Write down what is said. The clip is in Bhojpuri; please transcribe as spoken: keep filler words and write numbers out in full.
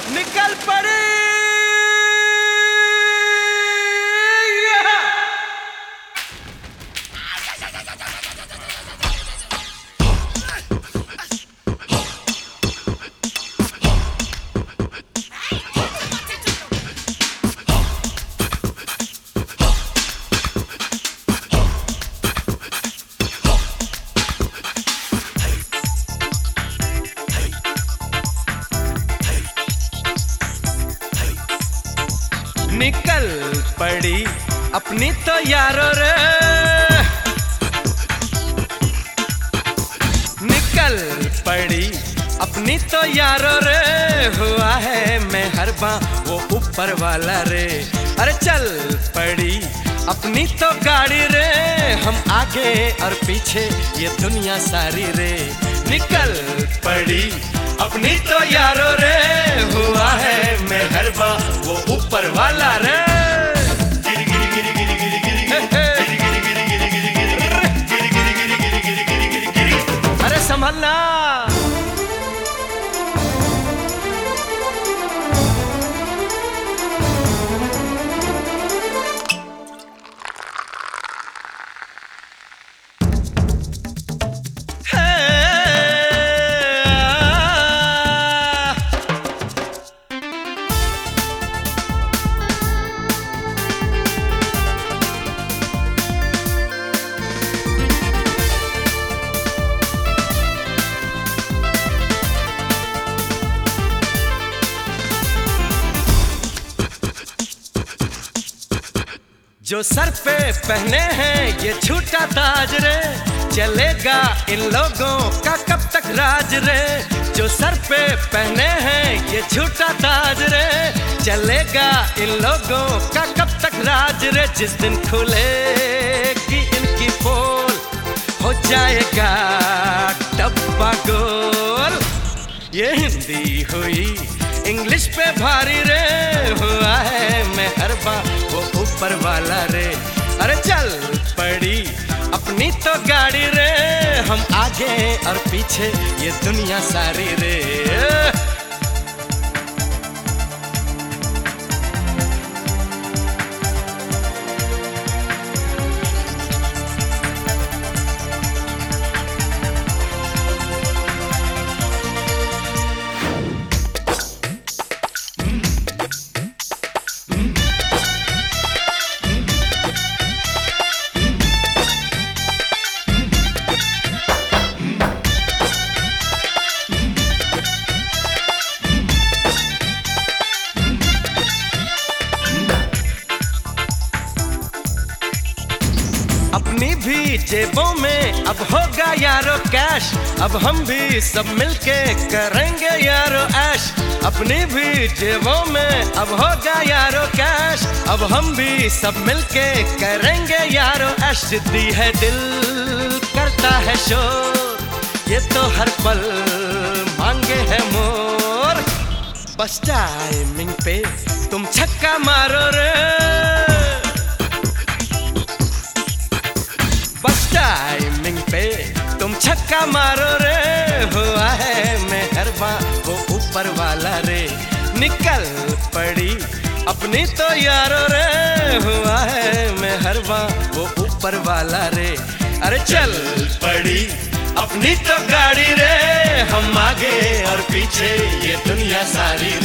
निकल पड़ी। निकल पड़ी अपनी तो यारो रे, निकल पड़ी अपनी तो यारो रे, हुआ है मेहरबां वो ऊपर वाला रे। अरे चल पड़ी अपनी तो गाड़ी रे, हम आगे और पीछे ये दुनिया सारी रे। निकल पड़ी अपनी तो यारो रे, हुआ है मेहरबां वो ऊपर वाला रे। अरे संभलना। जो सर पे पहने हैं ये छूटा ताज रे, चलेगा इन लोगों का कब तक राज रे। जो सर पे पहने हैं ये छूटा ताज रे, चलेगा इन लोगों का कब तक राज रे। जिस दिन खुलेगी इनकी पोल हो जाएगा डब्बा गोल। ये हिंदी हुई इंग्लिश पे भारी रे, हुआ है मेहरबां वो ऊपर वाला रे। अरे चल पड़ी अपनी तो गाड़ी रे, हम आगे और पीछे ये दुनिया सारी रे। अपनी भी जेबों में अब होगा यारो कैश, अब हम भी सब मिलके करेंगे यारो ऐश। अपनी भी जेबों में अब होगा यारो कैश, अब हम भी सब मिलके करेंगे यारो ऐश। जिद्दी है दिल करता है शोर, ये तो हर पल मांगे है मोर। बस टाइमिंग पे तुम छक्का मारो रे, बस टाइमिंग पे तुम छक्का मारो रे, हुआ है मेहरबां वो ऊपर वाला रे। निकल पड़ी अपनी तो यारो रे, हुआ है मेहरबां वो ऊपर वाला रे। अरे चल पड़ी अपनी तो गाड़ी रे, हम आगे और पीछे ये दुनिया सारी